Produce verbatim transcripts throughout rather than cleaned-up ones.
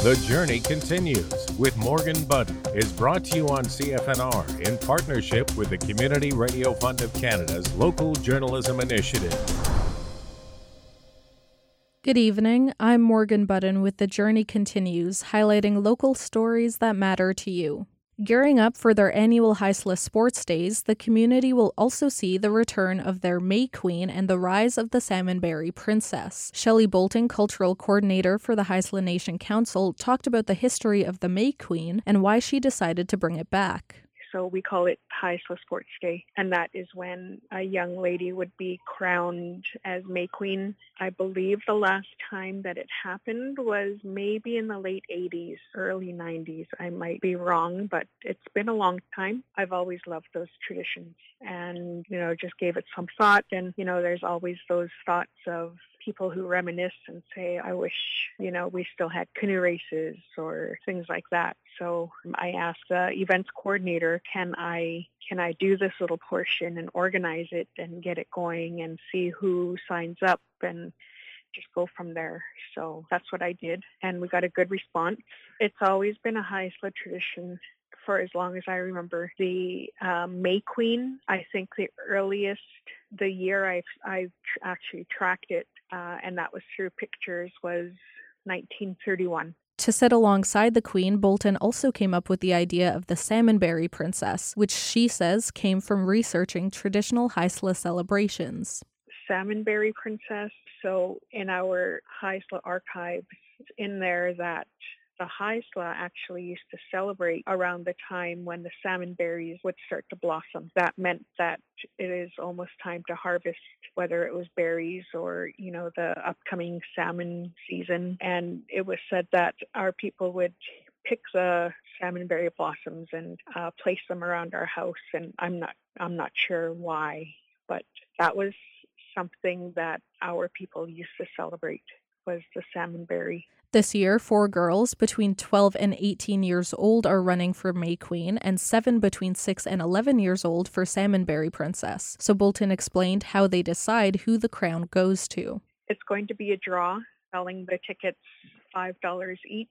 The Journey Continues with Morgan Budden is brought to you on C F N R in partnership with the Community Radio Fund of Canada's Local Journalism Initiative. Good evening, I'm Morgan Budden with The Journey Continues, highlighting local stories that matter to you. Gearing up for their annual Haisla Sports Days, the community will also see the return of their May Queen and the rise of the Salmonberry Princess. Shelley Bolton, Cultural Coordinator for the Haisla Nation Council, talked about the history of the May Queen and why she decided to bring it back. So we call it Haisla Sports Day, and that is when a young lady would be crowned as May Queen. I believe the last time that it happened was maybe in the late eighties, early nineties. I might be wrong, but it's been a long time. I've always loved those traditions and, you know, just gave it some thought. And, you know, there's always those thoughts of people who reminisce and say, I wish, you know, we still had canoe races or things like that. So I asked the events coordinator, can I can I do this little portion and organize it and get it going and see who signs up and just go from there. So that's what I did, and we got a good response. It's always been a Haisla tradition for as long as I remember. The um, May Queen, I think the earliest, the year I've, I've actually tracked it, uh, and that was through pictures, was nineteen thirty-one. To sit alongside the Queen, Bolton also came up with the idea of the Salmonberry Princess, which she says came from researching traditional Haisla celebrations. Salmonberry Princess, so in our Haisla archives, it's in there that the Haisla actually used to celebrate around the time when the salmon berries would start to blossom. That meant that it is almost time to harvest, whether it was berries or, you know, the upcoming salmon season. And it was said that our people would pick the salmonberry blossoms and uh, place them around our house. And I'm not, I'm not sure why, but that was something that our people used to celebrate, was the salmonberry. This year, four girls between twelve and eighteen years old are running for May Queen, and seven between six and eleven years old for Salmonberry Princess. So Bolton explained how they decide who the crown goes to. It's going to be a draw, selling the tickets five dollars each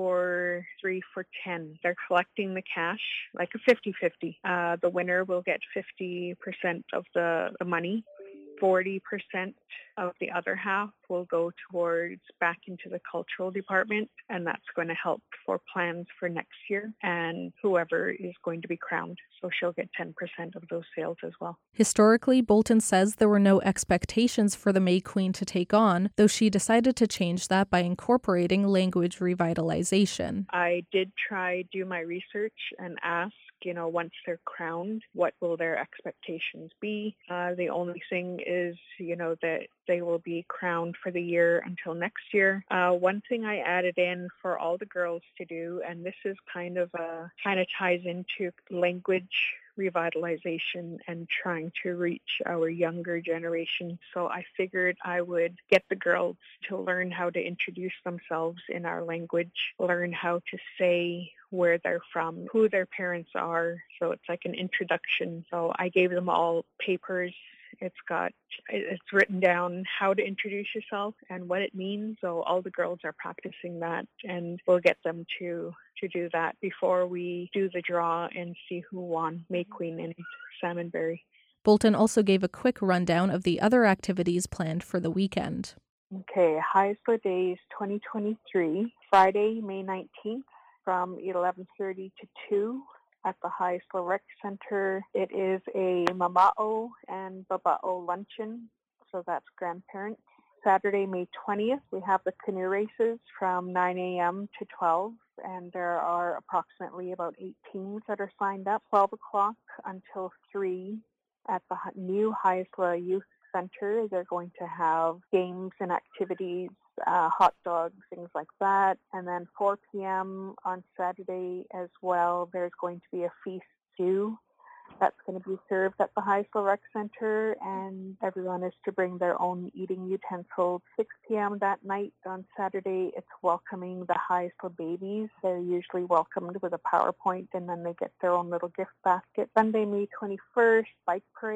or three for ten. They're collecting the cash, like a fifty-fifty. Uh, the winner will get fifty percent of the, the money. forty percent of the other half will go towards back into the cultural department, and that's going to help for plans for next year and whoever is going to be crowned. So she'll get ten percent of those sales as well. Historically, Bolton says there were no expectations for the May Queen to take on, though she decided to change that by incorporating language revitalization. I did try do my research and ask, you know, once they're crowned, what will their expectations be? Uh, the only thing is, you know, that they will be crowned for the year until next year. Uh, one thing I added in for all the girls to do, and this is kind of a, kind of ties into language revitalization and trying to reach our younger generation. So I figured I would get the girls to learn how to introduce themselves in our language, learn how to say where they're from, who their parents are. So it's like an introduction. So I gave them all papers. It's got, it's written down how to introduce yourself and what it means. So all the girls are practicing that, and we'll get them to, to do that before we do the draw and see who won May Queen and Salmonberry. Bolton also gave a quick rundown of the other activities planned for the weekend. Okay, Haisla Days twenty twenty-three, Friday, May nineteenth, from eleven thirty to two. At the Haisla Rec Center. It is a mama'o and baba'o luncheon, so that's grandparents. Saturday, May twentieth, we have the canoe races from nine a.m. to twelve, and there are approximately about eight teams that are signed up. twelve o'clock until three at the new Haisla Youth Center. They're going to have games and activities, uh, hot dogs, things like that. And then four p.m. on Saturday as well, there's going to be a feast stew that's going to be served at the Haisla Rec Center, and everyone is to bring their own eating utensils. six p.m. that night on Saturday, it's welcoming the Haisla babies. They're usually welcomed with a PowerPoint, and then they get their own little gift basket. Sunday, May twenty-first, bike parade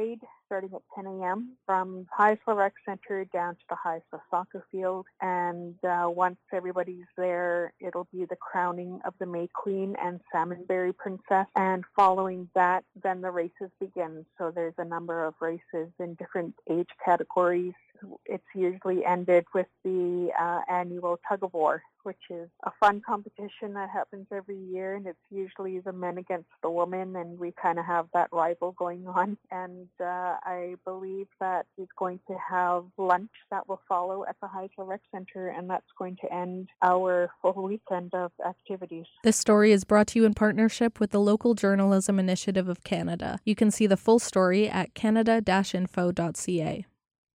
starting at ten a.m. from Haisla Rec Center down to the Haisla soccer field. And uh, once everybody's there, it'll be the crowning of the May Queen and Salmonberry Princess. And following that, then the races begin. So there's a number of races in different age categories. It's usually ended with the uh, annual tug of war, which is a fun competition that happens every year, and it's usually the men against the women, and we kind of have that rival going on. And uh, I believe that he's going to have lunch that will follow at the Haisla Rec Center, and that's going to end our full weekend of activities. This story is brought to you in partnership with the Local Journalism Initiative of Canada. You can see the full story at canada dash info dot c a.